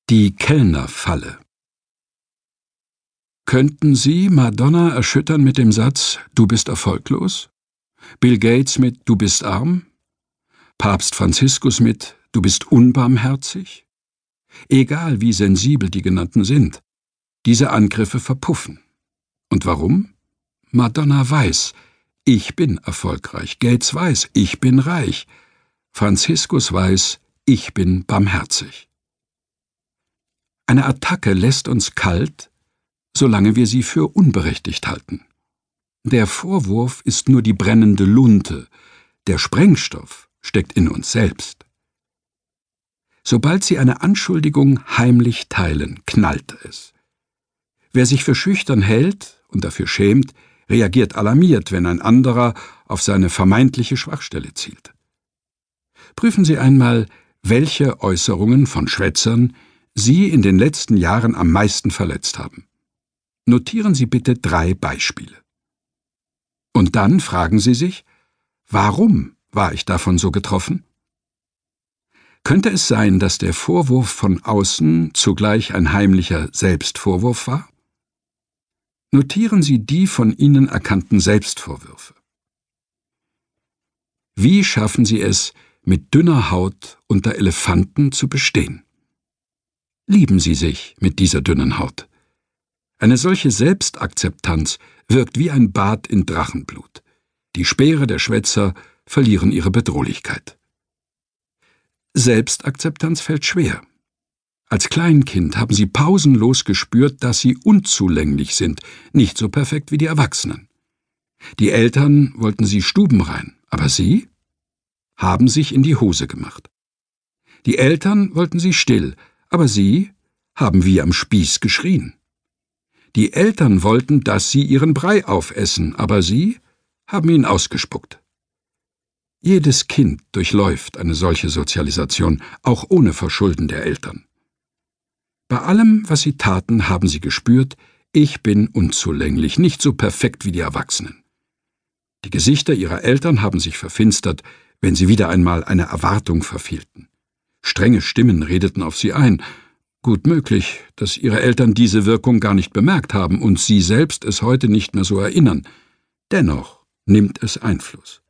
Die Kellnerfalle. Könnten Sie Madonna erschüttern mit dem Satz »Du bist erfolglos«, Bill Gates mit »Du bist arm«, Papst Franziskus mit »Du bist unbarmherzig«? Egal wie sensibel die genannten sind, diese Angriffe verpuffen. Und warum? Madonna weiß, ich bin erfolgreich, Gates weiß, ich bin reich, Franziskus weiß, ich bin barmherzig. Eine Attacke lässt uns kalt, solange wir sie für unberechtigt halten. Der Vorwurf ist nur die brennende Lunte, der Sprengstoff steckt in uns selbst. Sobald Sie eine Anschuldigung heimlich teilen, knallt es. Wer sich für schüchtern hält und dafür schämt, reagiert alarmiert, wenn ein anderer auf seine vermeintliche Schwachstelle zielt. Prüfen Sie einmal, welche Äußerungen von Schwätzern Sie in den letzten Jahren am meisten verletzt haben. Notieren Sie bitte 3 Beispiele. Und dann fragen Sie sich, warum war ich davon so getroffen? Könnte es sein, dass der Vorwurf von außen zugleich ein heimlicher Selbstvorwurf war? Notieren Sie die von Ihnen erkannten Selbstvorwürfe. Wie schaffen Sie es, mit dünner Haut unter Elefanten zu bestehen? Lieben Sie sich mit dieser dünnen Haut. Eine solche Selbstakzeptanz wirkt wie ein Bad in Drachenblut. Die Speere der Schwätzer verlieren ihre Bedrohlichkeit. Selbstakzeptanz fällt schwer. Als Kleinkind haben Sie pausenlos gespürt, dass Sie unzulänglich sind, nicht so perfekt wie die Erwachsenen. Die Eltern wollten Sie stubenrein, aber Sie haben sich in die Hose gemacht. Die Eltern wollten Sie still, aber Sie haben wie am Spieß geschrien. Die Eltern wollten, dass Sie Ihren Brei aufessen, aber Sie haben ihn ausgespuckt. Jedes Kind durchläuft eine solche Sozialisation, auch ohne Verschulden der Eltern. Bei allem, was Sie taten, haben Sie gespürt, ich bin unzulänglich, nicht so perfekt wie die Erwachsenen. Die Gesichter Ihrer Eltern haben sich verfinstert, wenn Sie wieder einmal eine Erwartung verfehlten. Strenge Stimmen redeten auf Sie ein. Gut möglich, dass Ihre Eltern diese Wirkung gar nicht bemerkt haben und Sie selbst es heute nicht mehr so erinnern. Dennoch nimmt es Einfluss.